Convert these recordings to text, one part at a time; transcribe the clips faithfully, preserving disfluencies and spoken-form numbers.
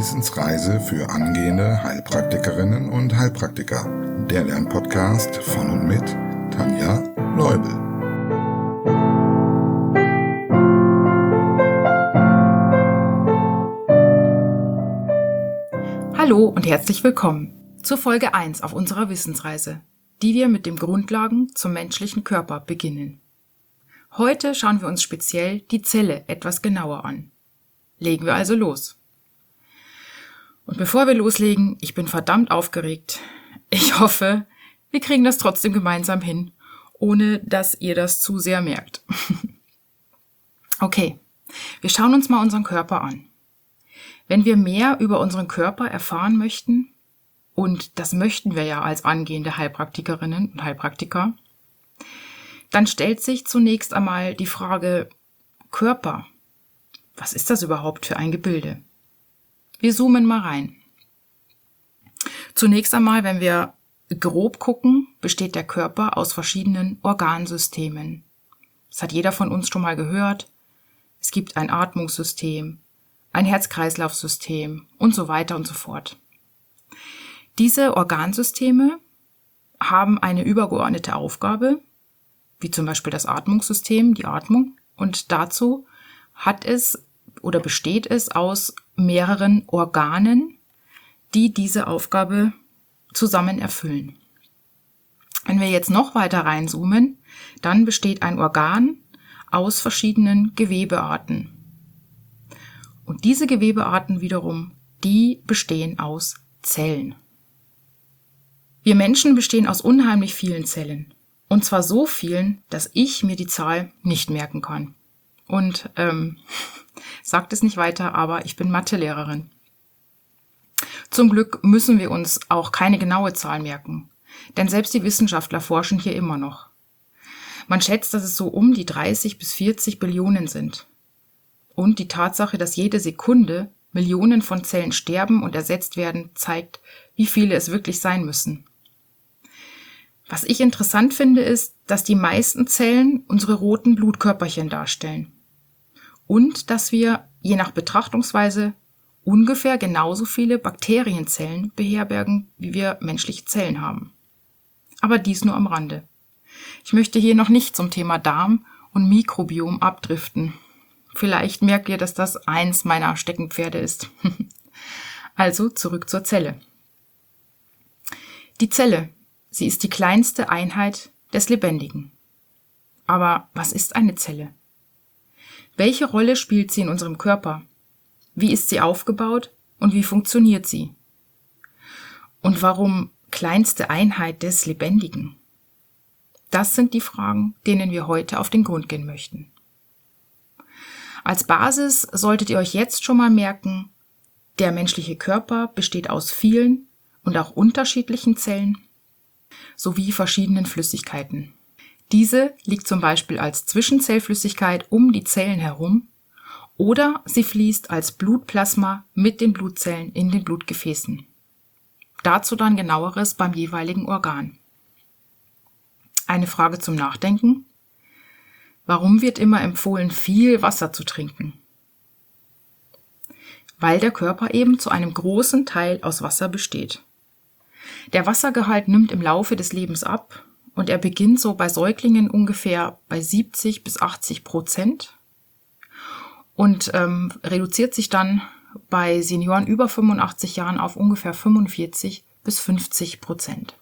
Wissensreise für angehende Heilpraktikerinnen und Heilpraktiker. Der Lernpodcast von und mit Tanja Leubel. Hallo und herzlich willkommen zur Folge eins auf unserer Wissensreise, die wir mit den Grundlagen zum menschlichen Körper beginnen. Heute schauen wir uns speziell die Zelle etwas genauer an. Legen wir also los. Und bevor wir loslegen, ich bin verdammt aufgeregt. Ich hoffe, wir kriegen das trotzdem gemeinsam hin, ohne dass ihr das zu sehr merkt. Okay, wir schauen uns mal unseren Körper an. Wenn wir mehr über unseren Körper erfahren möchten, und das möchten wir ja als angehende Heilpraktikerinnen und Heilpraktiker, dann stellt sich zunächst einmal die Frage: Körper. Was ist das überhaupt für ein Gebilde? Wir zoomen mal rein. Zunächst einmal, wenn wir grob gucken, besteht der Körper aus verschiedenen Organsystemen. Das hat jeder von uns schon mal gehört. Es gibt ein Atmungssystem, ein Herz-Kreislauf-System und so weiter und so fort. Diese Organsysteme haben eine übergeordnete Aufgabe, wie zum Beispiel das Atmungssystem, die Atmung, und dazu hat es oder besteht es aus mehreren Organen, die diese Aufgabe zusammen erfüllen. Wenn wir jetzt noch weiter reinzoomen, dann besteht ein Organ aus verschiedenen Gewebearten. Und diese Gewebearten wiederum, die bestehen aus Zellen. Wir Menschen bestehen aus unheimlich vielen Zellen. Und zwar so vielen, dass ich mir die Zahl nicht merken kann. Und ähm, sagt es nicht weiter, aber ich bin Mathelehrerin. Zum Glück müssen wir uns auch keine genaue Zahl merken, denn selbst die Wissenschaftler forschen hier immer noch. Man schätzt, dass es so um die dreißig bis vierzig Billionen sind. Und die Tatsache, dass jede Sekunde Millionen von Zellen sterben und ersetzt werden, zeigt, wie viele es wirklich sein müssen. Was ich interessant finde, ist, dass die meisten Zellen unsere roten Blutkörperchen darstellen. Und dass wir, je nach Betrachtungsweise, ungefähr genauso viele Bakterienzellen beherbergen, wie wir menschliche Zellen haben. Aber dies nur am Rande. Ich möchte hier noch nicht zum Thema Darm und Mikrobiom abdriften. Vielleicht merkt ihr, dass das eins meiner Steckenpferde ist. Also zurück zur Zelle. Die Zelle, sie ist die kleinste Einheit des Lebendigen. Aber was ist eine Zelle? Welche Rolle spielt sie in unserem Körper? Wie ist sie aufgebaut und wie funktioniert sie? Und warum kleinste Einheit des Lebendigen? Das sind die Fragen, denen wir heute auf den Grund gehen möchten. Als Basis solltet ihr euch jetzt schon mal merken, der menschliche Körper besteht aus vielen und auch unterschiedlichen Zellen sowie verschiedenen Flüssigkeiten. Diese liegt zum Beispiel als Zwischenzellflüssigkeit um die Zellen herum oder sie fließt als Blutplasma mit den Blutzellen in den Blutgefäßen. Dazu dann genaueres beim jeweiligen Organ. Eine Frage zum Nachdenken: Warum wird immer empfohlen, viel Wasser zu trinken? Weil der Körper eben zu einem großen Teil aus Wasser besteht. Der Wassergehalt nimmt im Laufe des Lebens ab und er beginnt so bei Säuglingen ungefähr bei siebzig bis achtzig Prozent und ähm, reduziert sich dann bei Senioren über fünfundachtzig Jahren auf ungefähr fünfundvierzig bis fünfzig Prozent.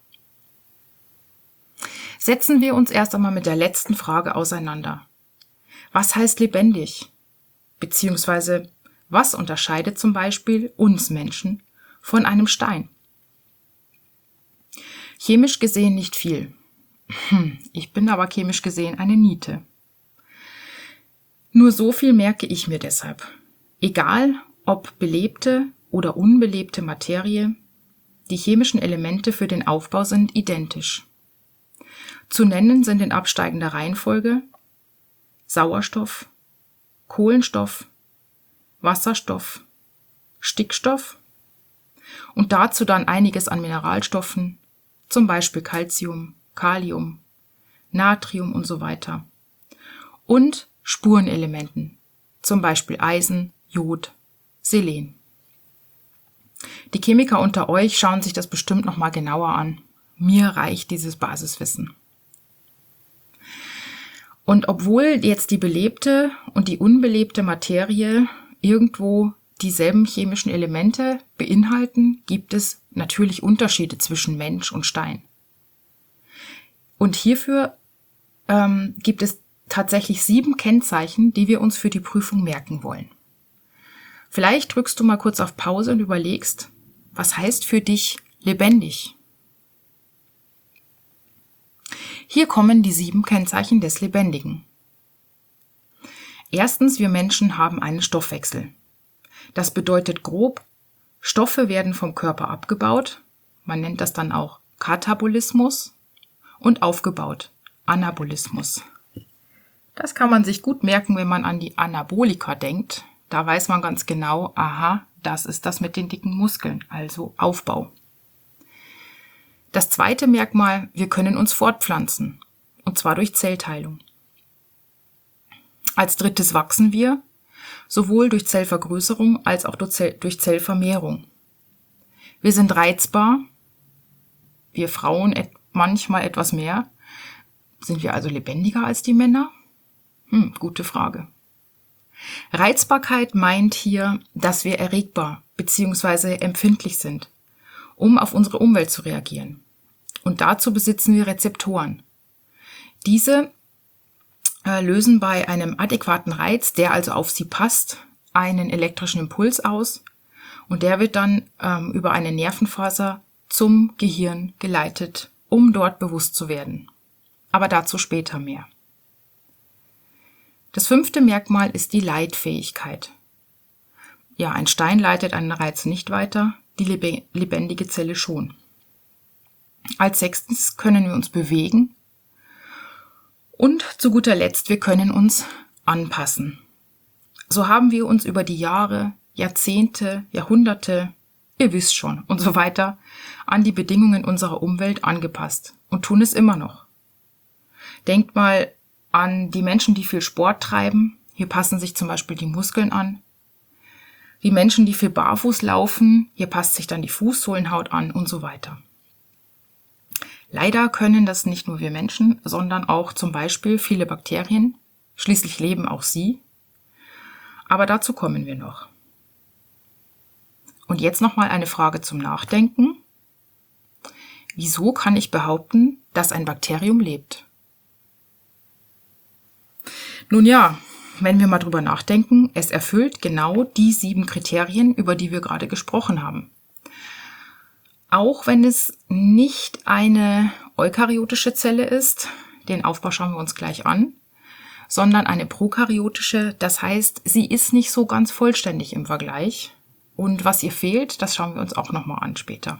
Setzen wir uns erst einmal mit der letzten Frage auseinander. Was heißt lebendig? Beziehungsweise, was unterscheidet zum Beispiel uns Menschen von einem Stein? Chemisch gesehen nicht viel. Hm, ich bin aber chemisch gesehen eine Niete. Nur so viel merke ich mir deshalb. Egal, ob belebte oder unbelebte Materie, die chemischen Elemente für den Aufbau sind identisch. Zu nennen sind in absteigender Reihenfolge Sauerstoff, Kohlenstoff, Wasserstoff, Stickstoff und dazu dann einiges an Mineralstoffen, zum Beispiel Calcium, Kalium, Natrium und so weiter. Und Spurenelementen, zum Beispiel Eisen, Jod, Selen. Die Chemiker unter euch schauen sich das bestimmt nochmal genauer an. Mir reicht dieses Basiswissen. Und obwohl jetzt die belebte und die unbelebte Materie irgendwo dieselben chemischen Elemente beinhalten, gibt es natürlich Unterschiede zwischen Mensch und Stein. Und hierfür ähm, gibt es tatsächlich sieben Kennzeichen, die wir uns für die Prüfung merken wollen. Vielleicht drückst du mal kurz auf Pause und überlegst, was heißt für dich lebendig? Hier kommen die sieben Kennzeichen des Lebendigen. Erstens, wir Menschen haben einen Stoffwechsel. Das bedeutet grob, Stoffe werden vom Körper abgebaut, man nennt das dann auch Katabolismus, und aufgebaut, Anabolismus. Das kann man sich gut merken, wenn man an die Anabolika denkt. Da weiß man ganz genau, aha, das ist das mit den dicken Muskeln, also Aufbau. Das zweite Merkmal, wir können uns fortpflanzen, und zwar durch Zellteilung. Als drittes wachsen wir, sowohl durch Zellvergrößerung als auch durch Zellvermehrung. Wir sind reizbar, wir Frauen manchmal etwas mehr. Sind wir also lebendiger als die Männer? Hm, gute Frage. Reizbarkeit meint hier, dass wir erregbar bzw. empfindlich sind, um auf unsere Umwelt zu reagieren. Und dazu besitzen wir Rezeptoren. Diese äh, lösen bei einem adäquaten Reiz, der also auf sie passt, einen elektrischen Impuls aus und der wird dann ähm, über eine Nervenfaser zum Gehirn geleitet, um dort bewusst zu werden. Aber dazu später mehr. Das fünfte Merkmal ist die Leitfähigkeit. Ja, ein Stein leitet einen Reiz nicht weiter, die lebendige Zelle schon. Als sechstes können wir uns bewegen. Und zu guter Letzt, wir können uns anpassen. So haben wir uns über die Jahre, Jahrzehnte, Jahrhunderte, ihr wisst schon und so weiter, an die Bedingungen unserer Umwelt angepasst und tun es immer noch. Denkt mal an die Menschen, die viel Sport treiben. Hier passen sich zum Beispiel die Muskeln an. Die Menschen, die viel barfuß laufen. Hier passt sich dann die Fußsohlenhaut an und so weiter. Leider können das nicht nur wir Menschen, sondern auch zum Beispiel viele Bakterien. Schließlich leben auch sie. Aber dazu kommen wir noch. Und jetzt nochmal eine Frage zum Nachdenken. Wieso kann ich behaupten, dass ein Bakterium lebt? Nun ja, wenn wir mal drüber nachdenken, es erfüllt genau die sieben Kriterien, über die wir gerade gesprochen haben. Auch wenn es nicht eine eukaryotische Zelle ist, den Aufbau schauen wir uns gleich an, sondern eine prokaryotische, das heißt, sie ist nicht so ganz vollständig im Vergleich. Und was ihr fehlt, das schauen wir uns auch nochmal an später.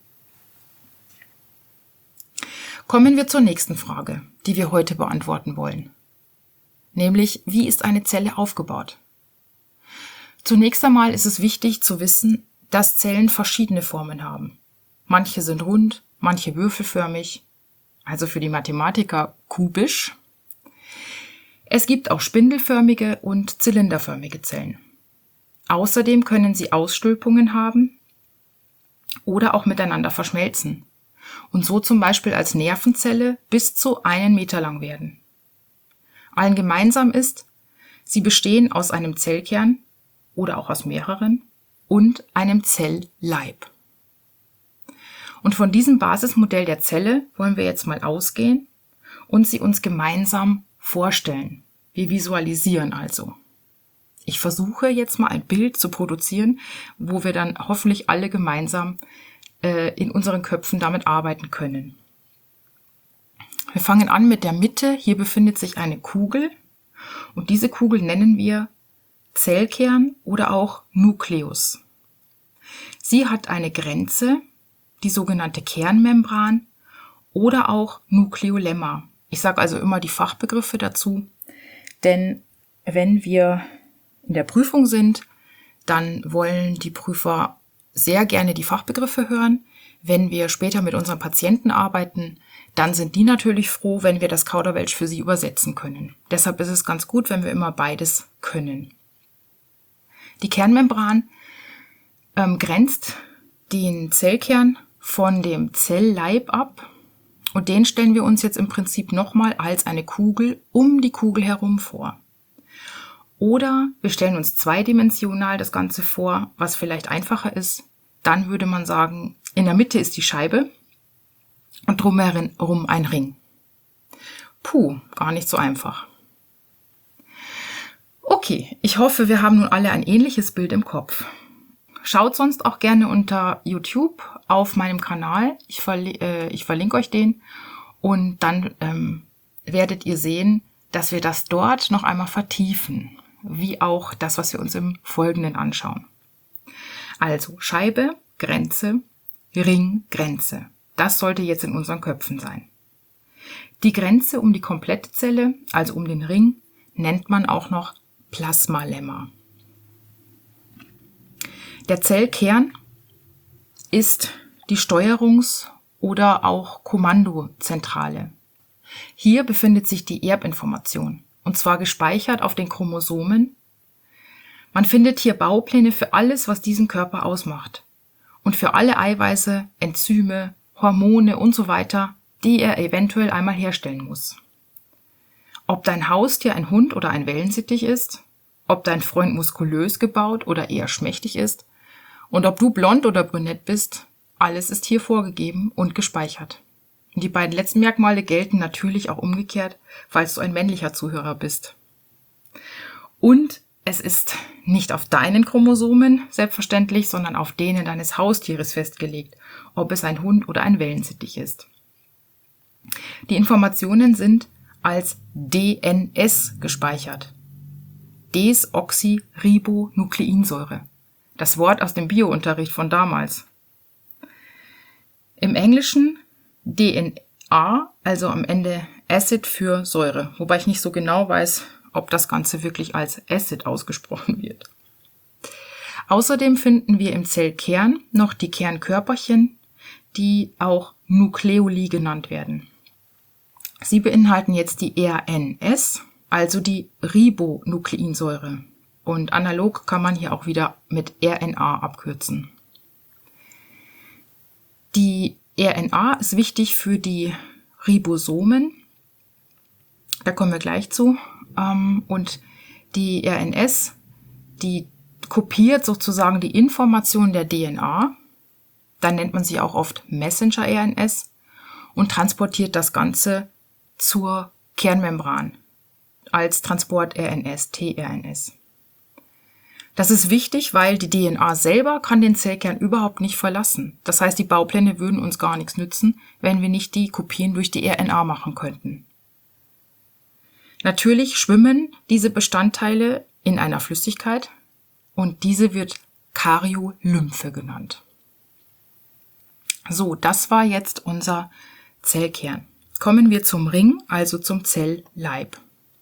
Kommen wir zur nächsten Frage, die wir heute beantworten wollen. Nämlich, wie ist eine Zelle aufgebaut? Zunächst einmal ist es wichtig zu wissen, dass Zellen verschiedene Formen haben. Manche sind rund, manche würfelförmig, also für die Mathematiker kubisch. Es gibt auch spindelförmige und zylinderförmige Zellen. Außerdem können sie Ausstülpungen haben oder auch miteinander verschmelzen und so zum Beispiel als Nervenzelle bis zu einen Meter lang werden. Allen gemeinsam ist, sie bestehen aus einem Zellkern oder auch aus mehreren und einem Zellleib. Und von diesem Basismodell der Zelle wollen wir jetzt mal ausgehen und sie uns gemeinsam vorstellen. Wir visualisieren also. Ich versuche jetzt mal ein Bild zu produzieren, wo wir dann hoffentlich alle gemeinsam äh, in unseren Köpfen damit arbeiten können. Wir fangen an mit der Mitte. Hier befindet sich eine Kugel und diese Kugel nennen wir Zellkern oder auch Nukleus. Sie hat eine Grenze, die sogenannte Kernmembran oder auch Nukleolemma. Ich sage also immer die Fachbegriffe dazu, denn wenn wir in der Prüfung sind, dann wollen die Prüfer sehr gerne die Fachbegriffe hören. Wenn wir später mit unseren Patienten arbeiten, dann sind die natürlich froh, wenn wir das Kauderwelsch für sie übersetzen können. Deshalb ist es ganz gut, wenn wir immer beides können. Die Kernmembran ähm, grenzt den Zellkern von dem Zellleib ab und den stellen wir uns jetzt im Prinzip nochmal als eine Kugel um die Kugel herum vor. Oder wir stellen uns zweidimensional das Ganze vor, was vielleicht einfacher ist. Dann würde man sagen, in der Mitte ist die Scheibe und drumherum ein Ring. Puh, gar nicht so einfach. Okay, ich hoffe, wir haben nun alle ein ähnliches Bild im Kopf. Schaut sonst auch gerne unter YouTube auf meinem Kanal. Ich, verli- äh, ich verlinke euch den und dann ähm, werdet ihr sehen, dass wir das dort noch einmal vertiefen, wie auch das, was wir uns im Folgenden anschauen. Also Scheibe, Grenze, Ring, Grenze. Das sollte jetzt in unseren Köpfen sein. Die Grenze um die komplette Zelle, also um den Ring, nennt man auch noch Plasmalemma. Der Zellkern ist die Steuerungs- oder auch Kommandozentrale. Hier befindet sich die Erbinformation, und zwar gespeichert auf den Chromosomen. Man findet hier Baupläne für alles, was diesen Körper ausmacht und für alle Eiweiße, Enzyme, Hormone und so weiter, die er eventuell einmal herstellen muss. Ob dein Haustier ein Hund oder ein Wellensittich ist, ob dein Freund muskulös gebaut oder eher schmächtig ist und ob du blond oder brünett bist, alles ist hier vorgegeben und gespeichert. Und die beiden letzten Merkmale gelten natürlich auch umgekehrt, falls du ein männlicher Zuhörer bist. Und es ist nicht auf deinen Chromosomen selbstverständlich, sondern auf denen deines Haustieres festgelegt, ob es ein Hund oder ein Wellensittich ist. Die Informationen sind als D N S gespeichert. Desoxyribonukleinsäure. Das Wort aus dem Biounterricht von damals. Im Englischen D N A, also am Ende Acid für Säure, wobei ich nicht so genau weiß, ob das Ganze wirklich als Acid ausgesprochen wird. Außerdem finden wir im Zellkern noch die Kernkörperchen, die auch Nukleoli genannt werden. Sie beinhalten jetzt die R N S, also die Ribonukleinsäure. Und analog kann man hier auch wieder mit R N A abkürzen. Die R N A ist wichtig für die Ribosomen. Da kommen wir gleich zu. Und die R N S, die kopiert sozusagen die Information der D N A. Dann nennt man sie auch oft Messenger-R N S und transportiert das Ganze zur Kernmembran als Transport-R N S, T R N S. Das ist wichtig, weil die D N A selber kann den Zellkern überhaupt nicht verlassen. Das heißt, die Baupläne würden uns gar nichts nützen, wenn wir nicht die Kopien durch die R N A machen könnten. Natürlich schwimmen diese Bestandteile in einer Flüssigkeit und diese wird Karyolymphe genannt. So, das war jetzt unser Zellkern. Kommen wir zum Ring, also zum Zellleib.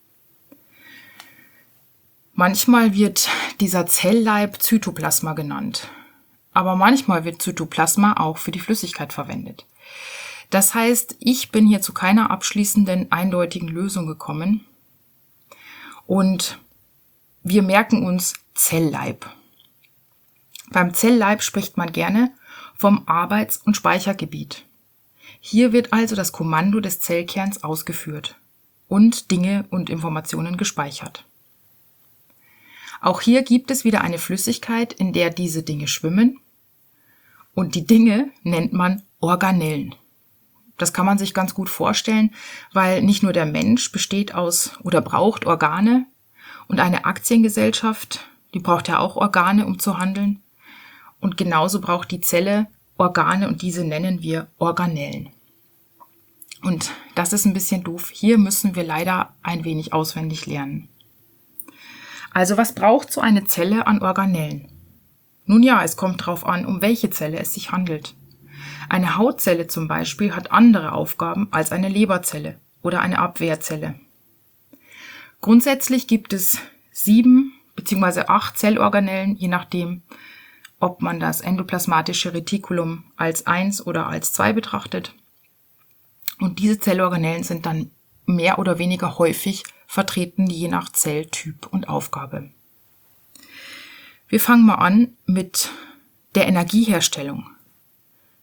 Manchmal wird dieser Zellleib Zytoplasma genannt, aber manchmal wird Zytoplasma auch für die Flüssigkeit verwendet. Das heißt, ich bin hier zu keiner abschließenden, eindeutigen Lösung gekommen und wir merken uns Zellleib. Beim Zellleib spricht man gerne vom Arbeits- und Speichergebiet. Hier wird also das Kommando des Zellkerns ausgeführt und Dinge und Informationen gespeichert. Auch hier gibt es wieder eine Flüssigkeit, in der diese Dinge schwimmen und die Dinge nennt man Organellen. Das kann man sich ganz gut vorstellen, weil nicht nur der Mensch besteht aus oder braucht Organe und eine Aktiengesellschaft, die braucht ja auch Organe, um zu handeln. Und genauso braucht die Zelle Organe und diese nennen wir Organellen. Und das ist ein bisschen doof. Hier müssen wir leider ein wenig auswendig lernen. Also was braucht so eine Zelle an Organellen? Nun ja, es kommt darauf an, um welche Zelle es sich handelt. Eine Hautzelle zum Beispiel hat andere Aufgaben als eine Leberzelle oder eine Abwehrzelle. Grundsätzlich gibt es sieben bzw. acht Zellorganellen, je nachdem, ob man das endoplasmatische Retikulum als eins oder als zwei betrachtet. Und diese Zellorganellen sind dann mehr oder weniger häufig vertreten, je nach Zelltyp und Aufgabe. Wir fangen mal an mit der Energieherstellung.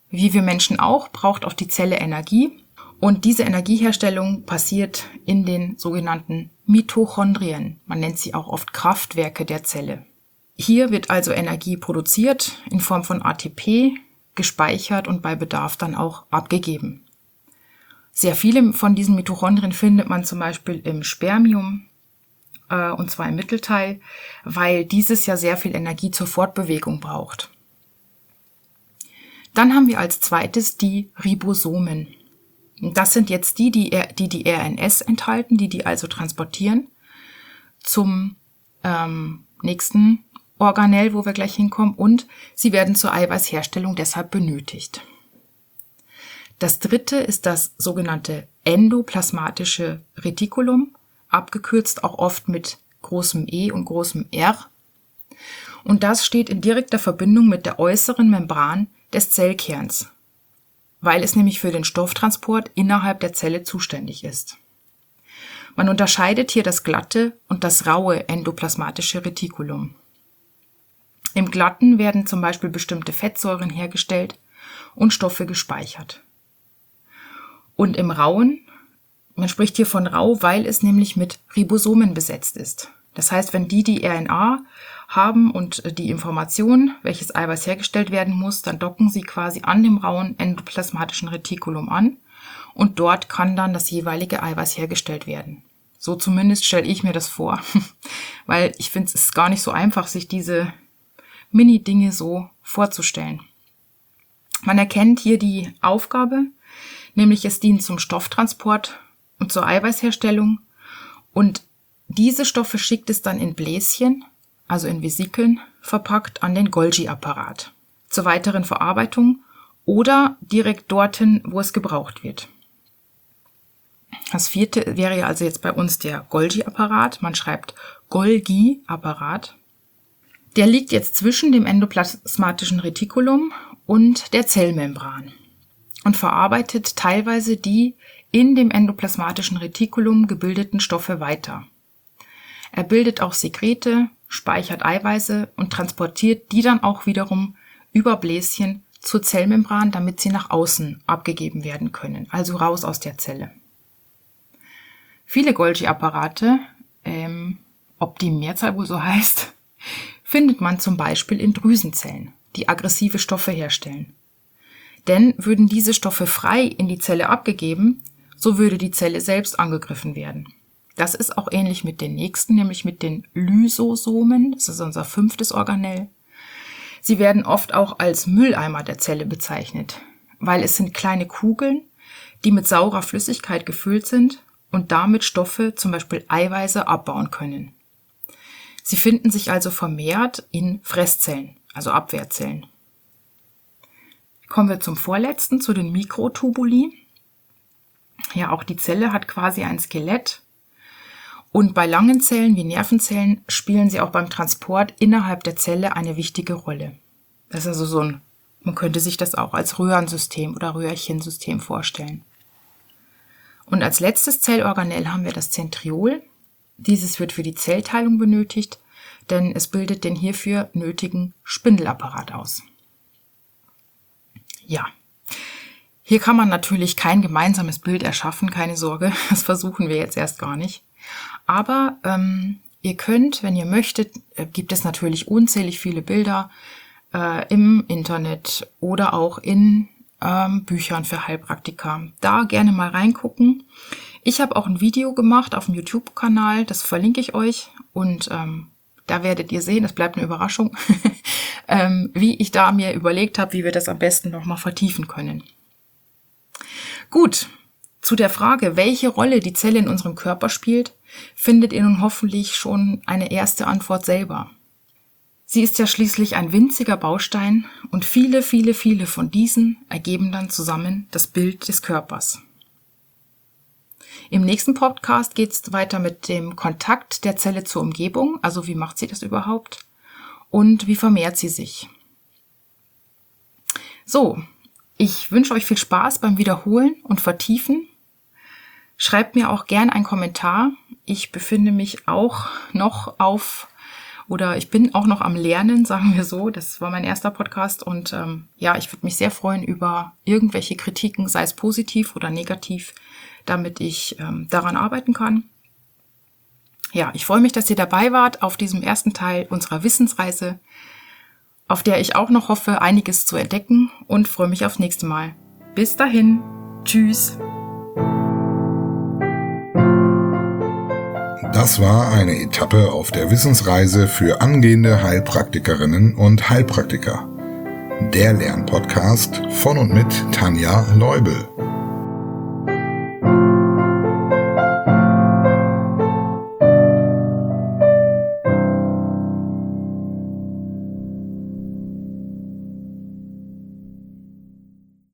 Wie wir Menschen auch, braucht auch die Zelle Energie. Und diese Energieherstellung passiert in den sogenannten Mitochondrien. Man nennt sie auch oft Kraftwerke der Zelle. Hier wird also Energie produziert in Form von A T P, gespeichert und bei Bedarf dann auch abgegeben. Sehr viele von diesen Mitochondrien findet man zum Beispiel im Spermium, äh, und zwar im Mittelteil, weil dieses ja sehr viel Energie zur Fortbewegung braucht. Dann haben wir als zweites die Ribosomen. Das sind jetzt die, die die, die R N S enthalten, die die also transportieren zum ähm, nächsten Organell, wo wir gleich hinkommen, und sie werden zur Eiweißherstellung deshalb benötigt. Das dritte ist das sogenannte endoplasmatische Retikulum, abgekürzt auch oft mit großem E und großem R. Und das steht in direkter Verbindung mit der äußeren Membran des Zellkerns, weil es nämlich für den Stofftransport innerhalb der Zelle zuständig ist. Man unterscheidet hier das glatte und das raue endoplasmatische Retikulum. Im glatten werden zum Beispiel bestimmte Fettsäuren hergestellt und Stoffe gespeichert. Und im rauen, man spricht hier von rau, weil es nämlich mit Ribosomen besetzt ist. Das heißt, wenn die die R N A haben und die Information, welches Eiweiß hergestellt werden muss, dann docken sie quasi an dem rauen endoplasmatischen Retikulum an und dort kann dann das jeweilige Eiweiß hergestellt werden. So zumindest stelle ich mir das vor, weil ich finde, es ist gar nicht so einfach, sich diese Mini-Dinge so vorzustellen. Man erkennt hier die Aufgabe, nämlich es dient zum Stofftransport und zur Eiweißherstellung und diese Stoffe schickt es dann in Bläschen, also in Vesikeln, verpackt an den Golgi-Apparat zur weiteren Verarbeitung oder direkt dorthin, wo es gebraucht wird. Das vierte wäre also jetzt bei uns der Golgi-Apparat. Man schreibt Golgi-Apparat. Der liegt jetzt zwischen dem endoplasmatischen Retikulum und der Zellmembran und verarbeitet teilweise die in dem endoplasmatischen Retikulum gebildeten Stoffe weiter. Er bildet auch Sekrete, speichert Eiweiße und transportiert die dann auch wiederum über Bläschen zur Zellmembran, damit sie nach außen abgegeben werden können, also raus aus der Zelle. Viele Golgi-Apparate, ähm, ob die Mehrzahl wohl so heißt, findet man zum Beispiel in Drüsenzellen, die aggressive Stoffe herstellen. Denn würden diese Stoffe frei in die Zelle abgegeben, so würde die Zelle selbst angegriffen werden. Das ist auch ähnlich mit den nächsten, nämlich mit den Lysosomen, das ist unser fünftes Organell. Sie werden oft auch als Mülleimer der Zelle bezeichnet, weil es sind kleine Kugeln, die mit saurer Flüssigkeit gefüllt sind und damit Stoffe, zum Beispiel Eiweiße, abbauen können. Sie finden sich also vermehrt in Fresszellen, also Abwehrzellen. Kommen wir zum vorletzten, zu den Mikrotubuli. Ja, auch die Zelle hat quasi ein Skelett. Und bei langen Zellen wie Nervenzellen spielen sie auch beim Transport innerhalb der Zelle eine wichtige Rolle. Das ist also so ein, man könnte sich das auch als Röhrensystem oder Röhrchensystem vorstellen. Und als letztes Zellorganell haben wir das Zentriol. Dieses wird für die Zellteilung benötigt, denn es bildet den hierfür nötigen Spindelapparat aus. Ja, hier kann man natürlich kein gemeinsames Bild erschaffen, keine Sorge, das versuchen wir jetzt erst gar nicht. Aber ähm, ihr könnt, wenn ihr möchtet, äh, gibt es natürlich unzählig viele Bilder äh, im Internet oder auch in ähm, Büchern für Heilpraktiker. Da gerne mal reingucken. Ich habe auch ein Video gemacht auf dem YouTube-Kanal, das verlinke ich euch und ähm, da werdet ihr sehen, das bleibt eine Überraschung, ähm, wie ich da mir überlegt habe, wie wir das am besten nochmal vertiefen können. Gut, zu der Frage, welche Rolle die Zelle in unserem Körper spielt, findet ihr nun hoffentlich schon eine erste Antwort selber. Sie ist ja schließlich ein winziger Baustein und viele, viele, viele von diesen ergeben dann zusammen das Bild des Körpers. Im nächsten Podcast geht es weiter mit dem Kontakt der Zelle zur Umgebung, also wie macht sie das überhaupt und wie vermehrt sie sich. So, ich wünsche euch viel Spaß beim Wiederholen und Vertiefen. Schreibt mir auch gern einen Kommentar. Ich befinde mich auch noch auf oder ich bin auch noch am Lernen, sagen wir so. Das war mein erster Podcast und ähm, ja, ich würde mich sehr freuen über irgendwelche Kritiken, sei es positiv oder negativ, damit ich ähm, daran arbeiten kann. Ja, ich freue mich, dass ihr dabei wart auf diesem ersten Teil unserer Wissensreise, auf der ich auch noch hoffe, einiges zu entdecken und freue mich aufs nächste Mal. Bis dahin, tschüss! Das war eine Etappe auf der Wissensreise für angehende Heilpraktikerinnen und Heilpraktiker. Der Lernpodcast von und mit Tanja Leubel.